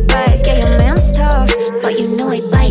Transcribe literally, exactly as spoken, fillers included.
back. Yeah, your man's tough, but you know he like